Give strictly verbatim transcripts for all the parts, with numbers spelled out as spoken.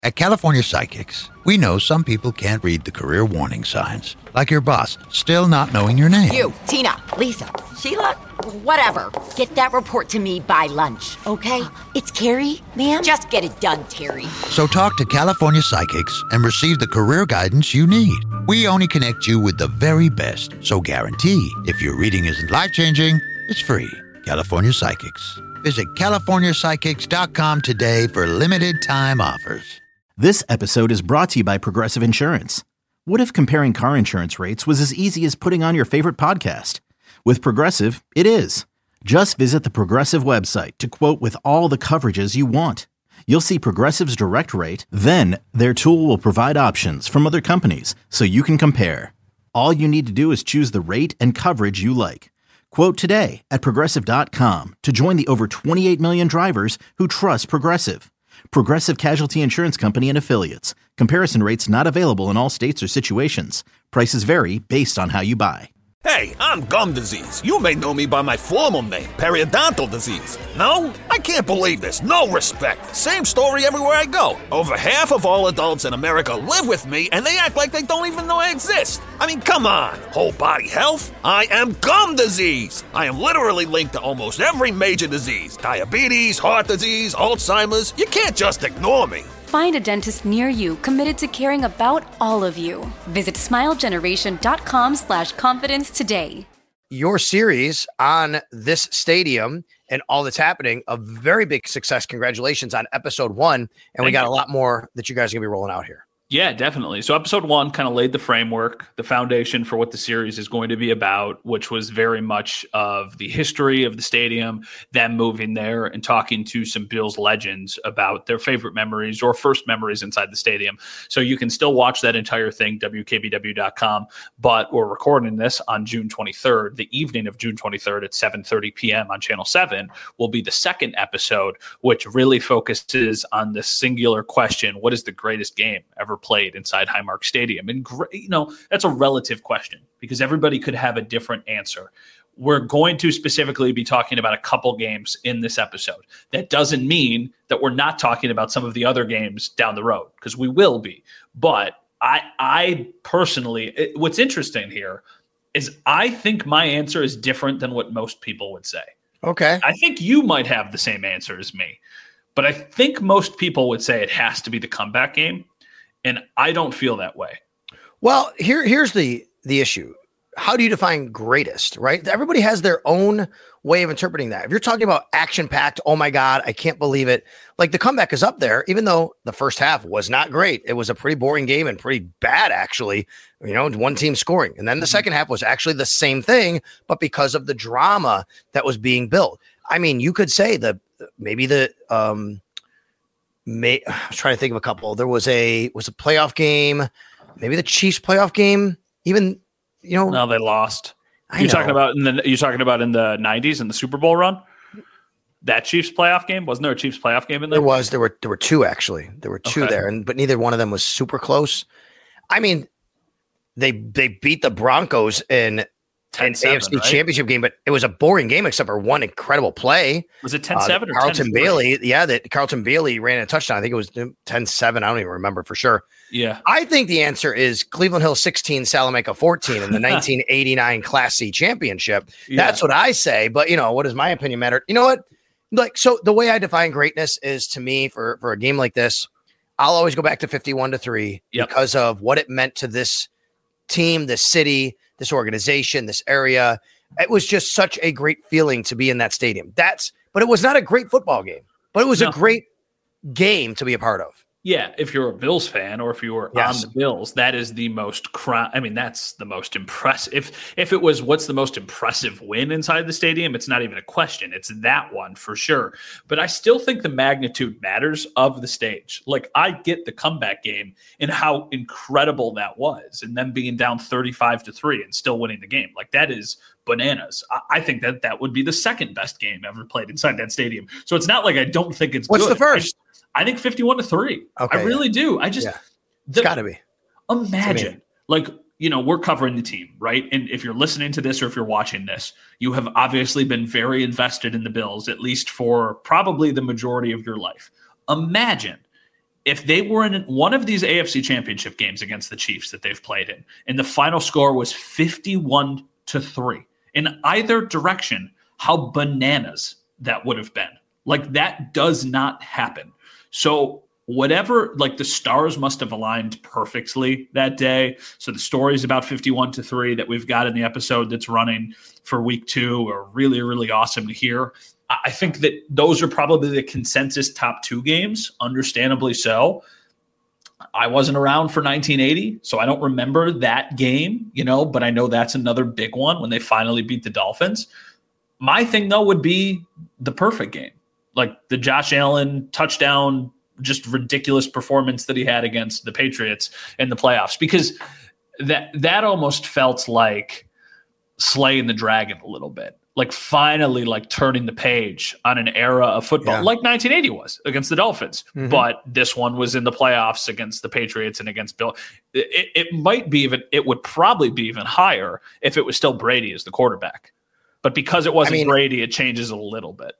At California Psychics, we know some people can't read the career warning signs, like your boss still not knowing your name. You, Tina, Lisa, Sheila, whatever. Get that report to me by lunch, okay? It's Carrie, ma'am. Just get it done, Terry. So talk to California Psychics and receive the career guidance you need. We only connect you with the very best, so guarantee if your reading isn't life-changing, it's free. California Psychics. Visit california psychics dot com today for limited time offers. This episode is brought to you by Progressive Insurance. What if comparing car insurance rates was as easy as putting on your favorite podcast? With Progressive, it is. Just visit the Progressive website to quote with all the coverages you want. You'll see Progressive's direct rate, then their tool will provide options from other companies so you can compare. All you need to do is choose the rate and coverage you like. Quote today at progressive dot com to join the over twenty-eight million drivers who trust Progressive. Progressive Casualty Insurance Company and Affiliates. Comparison rates not available in all states or situations. Prices vary based on how you buy. Hey, I'm gum disease. You may know me by my formal name, periodontal disease. No? I can't believe this. No respect. Same story everywhere I go. Over half of all adults in America live with me, and they act like they don't even know I exist. I mean, come on. Whole body health? I am gum disease. I am literally linked to almost every major disease. Diabetes, heart disease, Alzheimer's. You can't just ignore me. Find a dentist near you committed to caring about all of you. Visit smilegeneration.com slash confidence today. Your series on this stadium and all that's happening, a very big success. Congratulations on episode one. And Thank we got you. a lot more that you guys are going to be rolling out here. Yeah, definitely. So episode one kind of laid the framework, the foundation for what the series is going to be about, which was very much of the history of the stadium, them moving there and talking to some Bills legends about their favorite memories or first memories inside the stadium. So you can still watch that entire thing, W K B W dot com, but we're recording this on June twenty-third. The evening of June twenty-third at seven thirty p.m. on Channel seven will be the second episode, which really focuses on the singular question, what is the greatest game ever played inside Highmark Stadium? And, you know, that's a relative question because everybody could have a different answer. We're going to specifically be talking about a couple games in this episode. That doesn't mean that we're not talking about some of the other games down the road, because we will be. But I, I personally, it, what's interesting here is I think my answer is different than what most people would say. Okay. I think you might have the same answer as me, but I think most people would say it has to be the comeback game. And I don't feel that way. Well, here, here's the the issue. How do you define greatest, right? Everybody has their own way of interpreting that. If you're talking about action-packed, oh my God, I can't believe it. Like the comeback is up there, even though the first half was not great. It was a pretty boring game and pretty bad, actually. You know, one team scoring. And then the second half was actually the same thing, but because of the drama that was being built. I mean, you could say the maybe the um May, I was trying to think of a couple. There was a was a playoff game, maybe the Chiefs playoff game. Even you know, no, they lost. I you know. talking about in the you talking about in the nineties in the Super Bowl run? That Chiefs playoff game, wasn't there a Chiefs playoff game in there? There was. There were there were two actually. There were two okay. there, and but neither one of them was super close. I mean, they they beat the Broncos in an A F C right? championship game, but it was a boring game except for one incredible play. Was it ten seven uh, or Carlton ten Bailey? Yeah, that Carlton Bailey ran a touchdown. I think it was ten seven. I don't even remember for sure. Yeah. I think the answer is Cleveland Hill sixteen, Salamanca fourteen in the nineteen eighty-nine Class C championship. Yeah. That's what I say. But, you know, what does my opinion matter? You know what? Like, so the way I define greatness is, to me, for, for a game like this, I'll always go back to fifty-one to three yep. because of what it meant to this team, this city, this organization, this area. It was just such a great feeling to be in that stadium. That's, but it was not a great football game, but it was no. a great game to be a part of. Yeah, if you're a Bills fan or if you were yes. on the Bills, that is the most cr- I mean, that's the most impressive. If if it was what's the most impressive win inside the stadium, it's not even a question. It's that one for sure. But I still think the magnitude matters of the stage. Like, I get the comeback game and how incredible that was, and them being down thirty-five to three and still winning the game. Like, that is bananas. I, I think that that would be the second best game ever played inside that stadium. So it's not like I don't think it's What's good. the first? I think fifty-one to three. Okay, I really yeah. do. I just, yeah. It's got to be. Imagine, like, you know, we're covering the team, right? And if you're listening to this or if you're watching this, you have obviously been very invested in the Bills, at least for probably the majority of your life. Imagine if they were in one of these A F C championship games against the Chiefs that they've played in, and the final score was fifty-one to three in either direction, how bananas that would have been. Like, that does not happen. So whatever, like, the stars must have aligned perfectly that day. So the stories about fifty-one to three that we've got in the episode that's running for week two are really, really awesome to hear. I think that those are probably the consensus top two games, understandably so. I wasn't around for nineteen eighty, so I don't remember that game, you know, but I know that's another big one when they finally beat the Dolphins. My thing, though, would be the perfect game, like the Josh Allen touchdown, just ridiculous performance that he had against the Patriots in the playoffs, because that that almost felt like slaying the dragon a little bit. Like finally, like turning the page on an era of football, yeah. like nineteen eighty was against the Dolphins. Mm-hmm. But this one was in the playoffs against the Patriots and against Bill. It, it might be even, it would probably be even higher if it was still Brady as the quarterback. But because it wasn't I mean, Brady, it changes a little bit.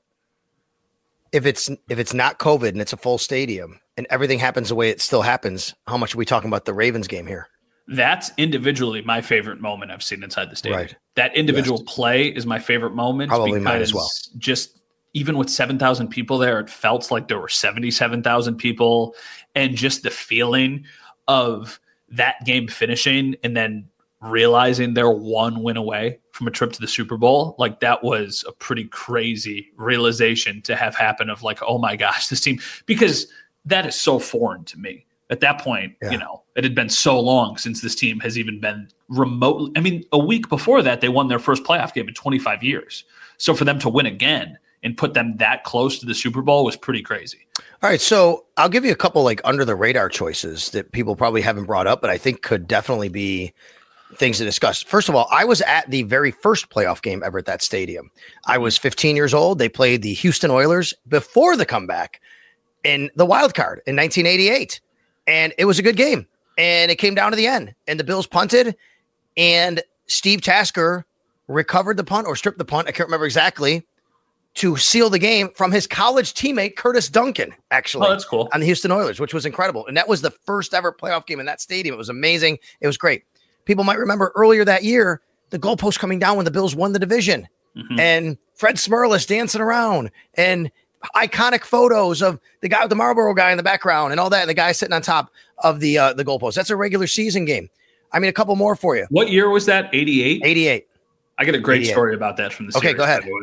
If it's if it's not COVID and it's a full stadium and everything happens the way it still happens, how much are we talking about the Ravens game here? That's individually my favorite moment I've seen inside the stadium. Right. That individual yes. play is my favorite moment. Probably mine as well. Just even with seven thousand people there, it felt like there were seventy-seven thousand people. And just the feeling of that game finishing and then realizing they're one win away from a trip to the Super Bowl, like that was a pretty crazy realization to have happen of like, oh my gosh, this team, because that is so foreign to me. At that point, yeah. you know, it had been so long since this team has even been remotely. I mean, a week before that, they won their first playoff game in twenty-five years. So for them to win again and put them that close to the Super Bowl was pretty crazy. All right. So I'll give you a couple like under the radar choices that people probably haven't brought up, but I think could definitely be things to discuss. First of all, I was at the very first playoff game ever at that stadium. I was fifteen years old. They played the Houston Oilers before the comeback in the wild card in nineteen eighty-eight. And it was a good game. And it came down to the end. And the Bills punted. And Steve Tasker recovered the punt or stripped the punt. I can't remember exactly. To seal the game from his college teammate, Curtis Duncan, actually. Oh, that's cool. On the Houston Oilers, which was incredible. And that was the first ever playoff game in that stadium. It was amazing. It was great. People might remember earlier that year, the goalpost coming down when the Bills won the division. Mm-hmm. And Fred Smerlas dancing around. And iconic photos of the guy with the Marlboro guy in the background and all that. And the guy sitting on top of the uh, the goalpost. That's a regular season game. I mean, a couple more for you. What year was that? eighty-eight? eighty-eight. I got a great story about that from the series. Okay, go ahead.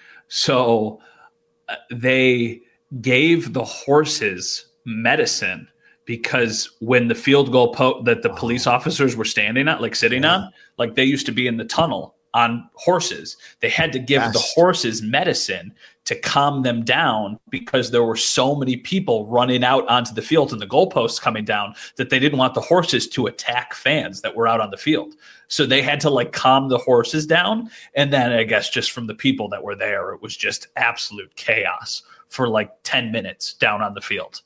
So uh, they gave the horses medicine because when the field goal po- that the police officers were standing at, like sitting yeah. on, like they used to be in the tunnel on horses. They had to give yes. the horses medicine to calm them down because there were so many people running out onto the field and the goalposts coming down that they didn't want the horses to attack fans that were out on the field. So they had to like calm the horses down. And then I guess just from the people that were there, it was just absolute chaos for like ten minutes down on the field.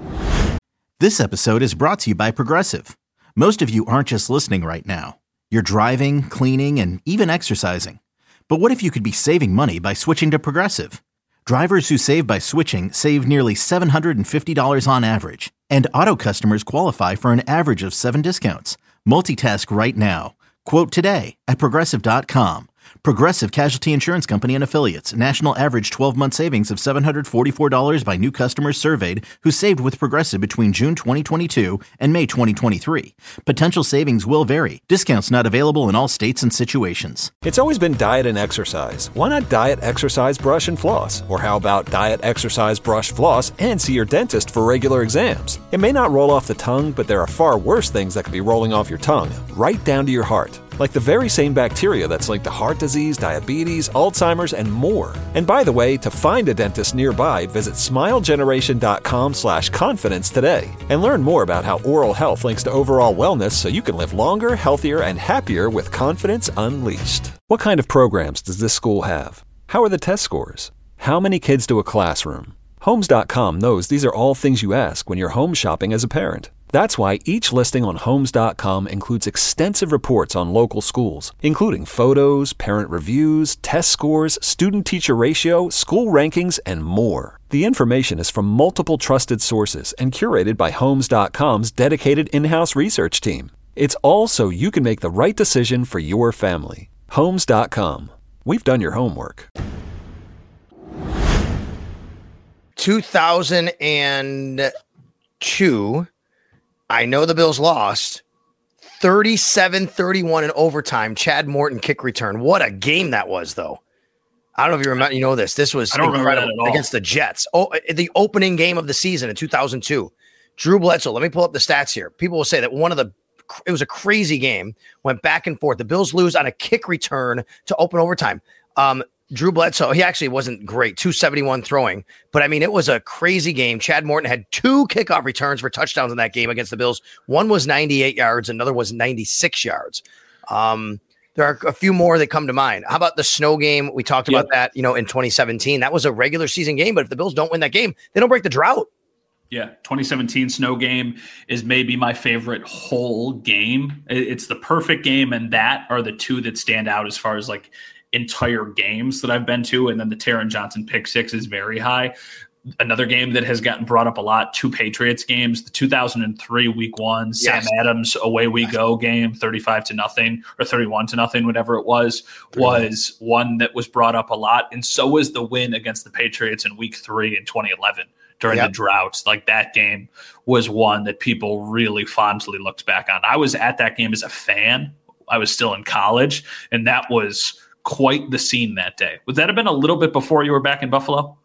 This episode is brought to you by Progressive. Most of you aren't just listening right now. You're driving, cleaning, and even exercising. But what if you could be saving money by switching to Progressive? Drivers who save by switching save nearly seven hundred fifty dollars on average. And auto customers qualify for an average of seven discounts. Multitask right now. Quote today at Progressive dot com. Progressive Casualty Insurance Company and Affiliates. National average twelve-month savings of seven hundred forty-four dollars by new customers surveyed who saved with Progressive between June twenty twenty-two and May twenty twenty-three. Potential savings will vary. Discounts not available in all states and situations. It's always been diet and exercise. Why not diet, exercise, brush, and floss? Or how about diet, exercise, brush, floss, and see your dentist for regular exams? It may not roll off the tongue, but there are far worse things that could be rolling off your tongue, right down to your heart. Like the very same bacteria that's linked to heart disease, diabetes, Alzheimer's, and more. And by the way, to find a dentist nearby, visit smilegeneration.com slash confidence today. And learn more about how oral health links to overall wellness so you can live longer, healthier, and happier with confidence unleashed. What kind of programs does this school have? How are the test scores? How many kids do a classroom? Homes dot com knows these are all things you ask when you're home shopping as a parent. That's why each listing on Homes dot com includes extensive reports on local schools, including photos, parent reviews, test scores, student-teacher ratio, school rankings, and more. The information is from multiple trusted sources and curated by Homes dot com's dedicated in-house research team. It's all so you can make the right decision for your family. Homes dot com. We've done your homework. two thousand two, I know the Bills lost thirty-seven thirty-one in overtime. Chad Morton kick return. What a game that was, though. I don't know if you remember, you know this. This was incredible against the Jets. Oh, the opening game of the season in two thousand two. Drew Bledsoe. Let me pull up the stats here. People will say that one of the, it was a crazy game. Went back and forth. The Bills lose on a kick return to open overtime. Um, Drew Bledsoe, he actually wasn't great, two seventy-one throwing, but I mean, it was a crazy game. Chad Morton had two kickoff returns for touchdowns in that game against the Bills. One was ninety-eight yards, another was ninety-six yards. Um, There are a few more that come to mind. How about the snow game? We talked about yep. that, you know, in twenty seventeen. That was a regular season game, but if the Bills don't win that game, they don't break the drought. Yeah, twenty seventeen snow game is maybe my favorite whole game. It's the perfect game, and that are the two that stand out as far as like entire games that I've been to. And then the Taron Johnson pick six is very high. Another game that has gotten brought up a lot, two Patriots games, the two thousand three week one, yes. Sam Adams, away we go game, thirty-five to nothing or thirty-one to nothing, whatever it was, was one that was brought up a lot. And so was the win against the Patriots in week three in twenty eleven during yep. the droughts. Like that game was one that people really fondly looked back on. I was at that game as a fan. I was still in college, and that was quite the scene that day. Would that have been a little bit before you were back in Buffalo?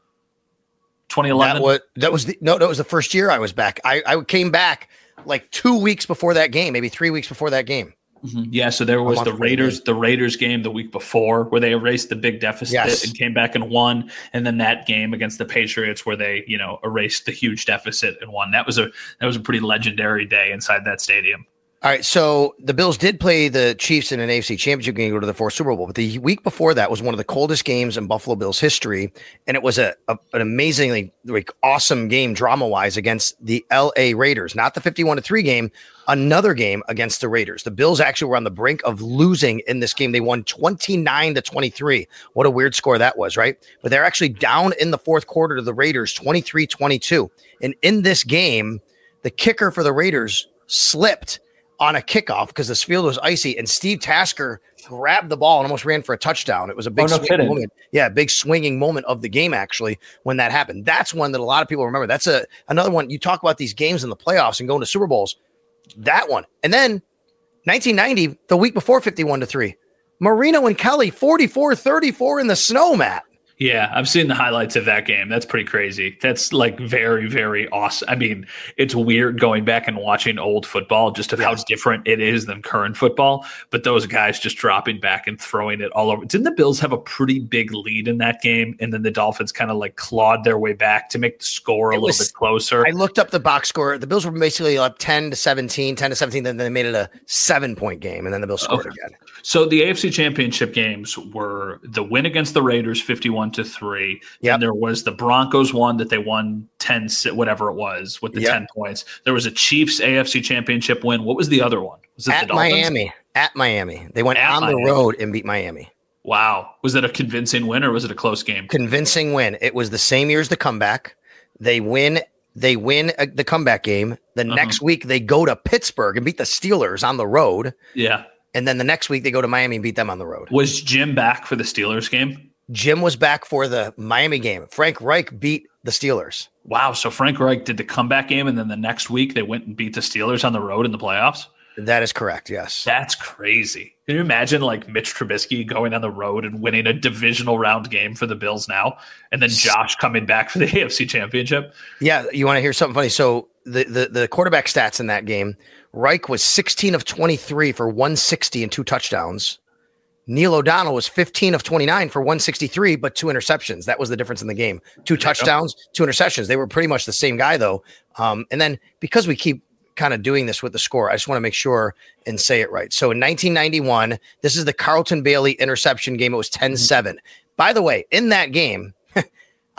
twenty eleven. That was, that was the, no, that was the first year I was back. I, I came back like two weeks before that game, maybe three weeks before that game. Mm-hmm. Yeah. So there was the Raiders, the Raiders game the week before where they erased the big deficit yes. and came back and won. And then that game against the Patriots where they, you know, erased the huge deficit and won. That was a, that was a pretty legendary day inside that stadium. All right, so the Bills did play the Chiefs in an A F C Championship game, go to the fourth Super Bowl, but the week before that was one of the coldest games in Buffalo Bills history, and it was a, a an amazingly like awesome game drama-wise against the L A Raiders, not the fifty-one to three game, another game against the Raiders. The Bills actually were on the brink of losing in this game. They won twenty-nine to twenty-three. What a weird score that was, right? But they're actually down in the fourth quarter to the Raiders, twenty-three twenty-two. And in this game, the kicker for the Raiders slipped on a kickoff because this field was icy, and Steve Tasker grabbed the ball and almost ran for a touchdown. It was a big oh, no swinging moment. Yeah, big swinging moment of the game, actually, when that happened. That's one that a lot of people remember. That's a another one. You talk about these games in the playoffs and going to Super Bowls, that one. And then nineteen ninety, the week before fifty-one to three, Marino and Kelly, forty-four thirty-four in the snow, Matt. Yeah, I've seen the highlights of that game. That's pretty crazy. That's like very, very awesome. I mean, it's weird going back and watching old football just of yeah. how different it is than current football. But those guys just dropping back and throwing it all over. Didn't the Bills have a pretty big lead in that game? And then the Dolphins kind of like clawed their way back to make the score a it little was, bit closer. I looked up the box score. The Bills were basically up ten to seventeen, ten to seventeen. Then they made it a seven point game. And then the Bills scored okay. again. So the A F C Championship games were the win against the Raiders, fifty-one to three. Yep. And there was the Broncos one that they won ten, whatever it was, with the yep. ten points. There was a Chiefs A F C Championship win. What was the other one? Was it at the Dolphins? Miami? At Miami. They went at on Miami. the road and beat Miami. Wow. Was that a convincing win or was it a close game? Convincing win. It was the same year as the comeback. They win. They win a, the comeback game. The uh-huh. next week they go to Pittsburgh and beat the Steelers on the road. Yeah. And then the next week they go to Miami and beat them on the road. Was Jim back for the Steelers game? Jim was back for the Miami game. Frank Reich beat the Steelers. Wow. So Frank Reich did the comeback game, and then the next week they went and beat the Steelers on the road in the playoffs? That is correct, yes. That's crazy. Can you imagine like Mitch Trubisky going on the road and winning a divisional round game for the Bills now, and then Josh coming back for the A F C Championship? Yeah, you want to hear something funny? So the, the, the quarterback stats in that game, Reich was sixteen of twenty-three for one sixty and two touchdowns. Neil O'Donnell was fifteen of twenty-nine for one sixty-three, but two interceptions. That was the difference in the game. Two touchdowns, two interceptions. They were pretty much the same guy, though. Um, and then because we keep kind of doing this with the score, I just want to make sure and say it right. So in nineteen ninety-one, this is the Carlton Bailey interception game. It was ten seven. By the way, in that game,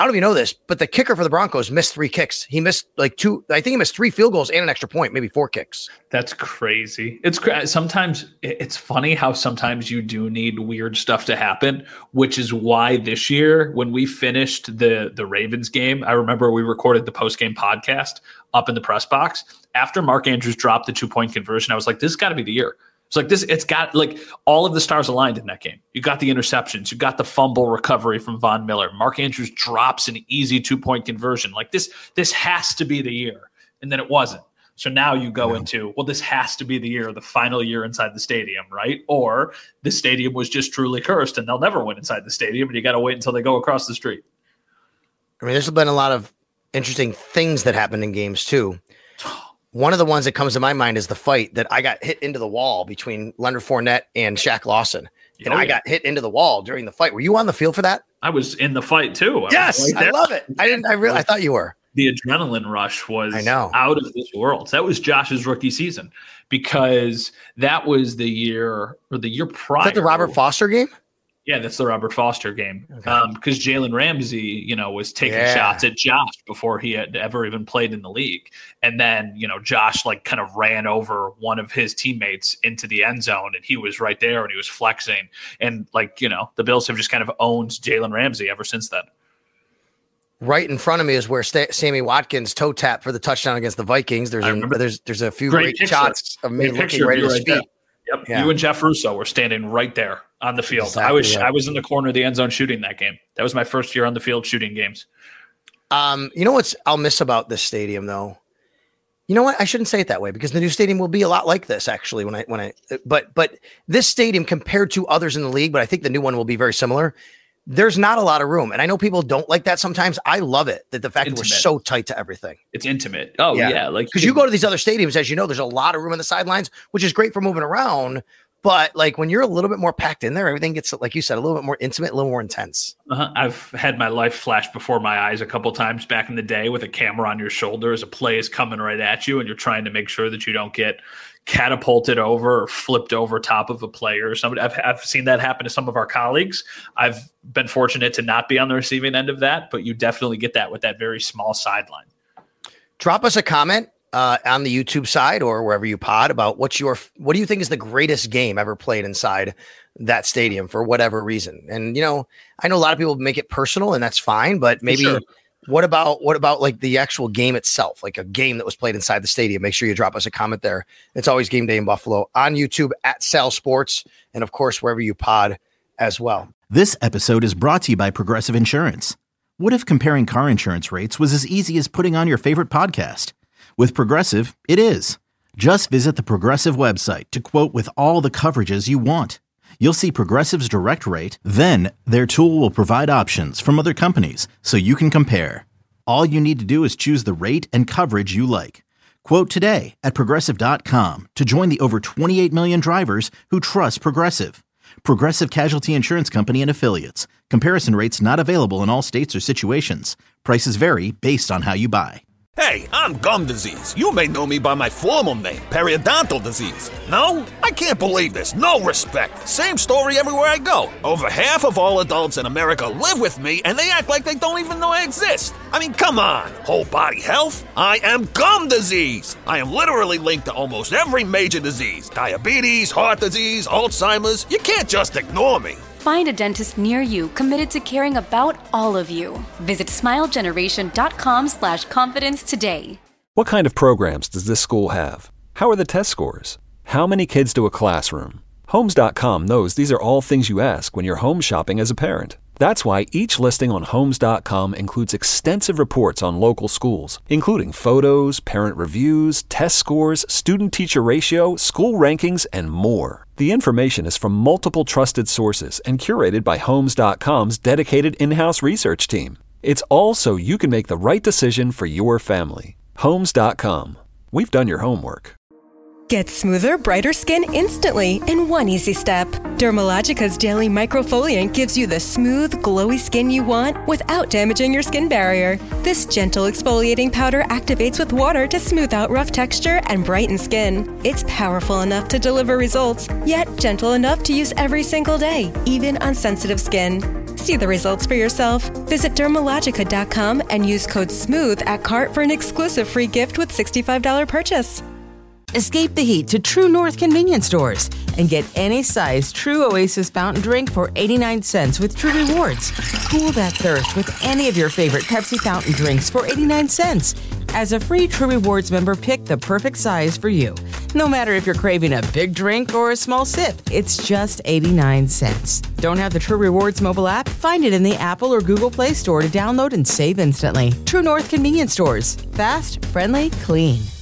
I don't even know this, but the kicker for the Broncos missed three kicks. He missed like two. I think he missed three field goals and an extra point, maybe four kicks. That's crazy. It's cra- sometimes it's funny how sometimes you do need weird stuff to happen, which is why this year when we finished the the Ravens game, I remember we recorded the post game podcast up in the press box after Mark Andrews dropped the two point conversion. I was like, this has got to be the year. It's like this, it's got like all of the stars aligned in that game. You got the interceptions, you got the fumble recovery from Von Miller. Mark Andrews drops an easy two-point conversion. Like this, this has to be the year. And then it wasn't. So now you go no. into, well, this has to be the year, the final year inside the stadium, right? Or the stadium was just truly cursed and they'll never win inside the stadium and you got to wait until they go across the street. I mean, there's been a lot of interesting things that happened in games too. One of the ones that comes to my mind is the fight that I got hit into the wall between Leonard Fournette and Shaq Lawson. And oh, I yeah. got hit into the wall during the fight. Were you on the field for that? I was in the fight too. I yes, right I love it. I didn't. I really. I thought you were. The adrenaline rush was I know. out of this world. That was Josh's rookie season because that was the year or the year prior. Is that the Robert Foster game? Yeah, that's the Robert Foster game. Okay. Um, because Jalen Ramsey, you know, was taking yeah. shots at Josh before he had ever even played in the league. And then, you know, Josh like kind of ran over one of his teammates into the end zone and he was right there and he was flexing. And like, you know, the Bills have just kind of owned Jalen Ramsey ever since then. Right in front of me is where St- Sammy Watkins toe tap for the touchdown against the Vikings. There's a, there's there's a few great, great shots of me great looking right at his right feet. There. Yep, yeah. You and Jeff Russo were standing right there on the field. Exactly, I was yeah. I was in the corner of the end zone shooting that game. That was my first year on the field shooting games. Um, you know what's I'll miss about this stadium though? You know what? I shouldn't say it that way because the new stadium will be a lot like this actually when I when I but but this stadium compared to others in the league, but I think the new one will be very similar. There's not a lot of room. And I know people don't like that sometimes. I love it that the fact intimate. that we're so tight to everything. It's intimate. Oh yeah. yeah like because you go to these other stadiums, as you know, there's a lot of room on the sidelines, which is great for moving around. But like when you're a little bit more packed in there, everything gets, like you said, a little bit more intimate, a little more intense. Uh-huh. I've had my life flash before my eyes a couple times back in the day with a camera on your shoulder as a play is coming right at you and you're trying to make sure that you don't get catapulted over or flipped over top of a player or somebody. I've, I've seen that happen to some of our colleagues. I've been fortunate to not be on the receiving end of that, but you definitely get that with that very small sideline. Drop us a comment uh, on the YouTube side or wherever you pod about what's your, what do you think is the greatest game ever played inside that stadium for whatever reason? And, you know, I know a lot of people make it personal and that's fine, but maybe sure. What about what about like the actual game itself, like a game that was played inside the stadium? Make sure you drop us a comment there. It's always Game Day in Buffalo on YouTube at Sal Sports and, of course, wherever you pod as well. This episode is brought to you by Progressive Insurance. What if comparing car insurance rates was as easy as putting on your favorite podcast? With Progressive, it is. Just visit the Progressive website to quote with all the coverages you want. You'll see Progressive's direct rate, then their tool will provide options from other companies so you can compare. All you need to do is choose the rate and coverage you like. Quote today at Progressive dot com to join the over twenty-eight million drivers who trust Progressive. Progressive Casualty Insurance Company and Affiliates. Comparison rates not available in all states or situations. Prices vary based on how you buy. Hey, I'm gum disease. You may know me by my formal name, periodontal disease. No? I can't believe this. No respect. Same story everywhere I go. Over half of all adults in America live with me, and they act like they don't even know I exist. I mean, come on. Whole body health? I am gum disease. I am literally linked to almost every major disease. Diabetes, heart disease, Alzheimer's. You can't just ignore me. Find a dentist near you committed to caring about all of you. Visit smilegeneration.com slash confidence today. What kind of programs does this school have? How are the test scores? How many kids do a classroom? Homes dot com knows these are all things you ask when you're home shopping as a parent. That's why each listing on Homes dot com includes extensive reports on local schools, including photos, parent reviews, test scores, student-teacher ratio, school rankings, and more. The information is from multiple trusted sources and curated by Homes dot com's dedicated in-house research team. It's all so you can make the right decision for your family. Homes dot com. We've done your homework. Get smoother, brighter skin instantly in one easy step. Dermalogica's Daily Microfoliant gives you the smooth, glowy skin you want without damaging your skin barrier. This gentle exfoliating powder activates with water to smooth out rough texture and brighten skin. It's powerful enough to deliver results, yet gentle enough to use every single day, even on sensitive skin. See the results for yourself. Visit Dermalogica dot com and use code SMOOTH at cart for an exclusive free gift with sixty-five dollars purchase. Escape the heat to True North convenience stores and get any size True Oasis fountain drink for eighty-nine cents with True Rewards. Cool that thirst with any of your favorite Pepsi fountain drinks for eighty-nine cents. As a free True Rewards member, pick the perfect size for you. No matter if you're craving a big drink or a small sip, it's just eighty-nine cents. Don't have the True Rewards mobile app? Find it in the Apple or Google Play Store to download and save instantly. True North convenience stores. Fast, friendly, clean.